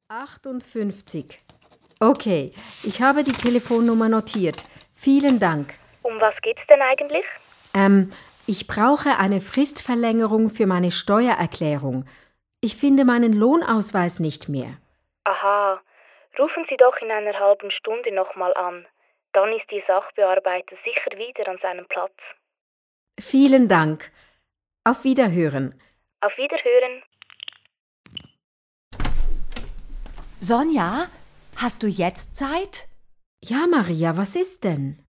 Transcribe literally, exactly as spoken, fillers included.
achtundfünfzig. Okay, ich habe die Telefonnummer notiert. Vielen Dank. Um was geht's denn eigentlich? Ähm, ich brauche eine Fristverlängerung für meine Steuererklärung. Ich finde meinen Lohnausweis nicht mehr. Aha, rufen Sie doch in einer halben Stunde nochmal an. Dann ist Ihr Sachbearbeiter sicher wieder an seinem Platz. Vielen Dank. Auf Wiederhören. Auf Wiederhören. Sonja, hast du jetzt Zeit? Ja, Maria, was ist denn?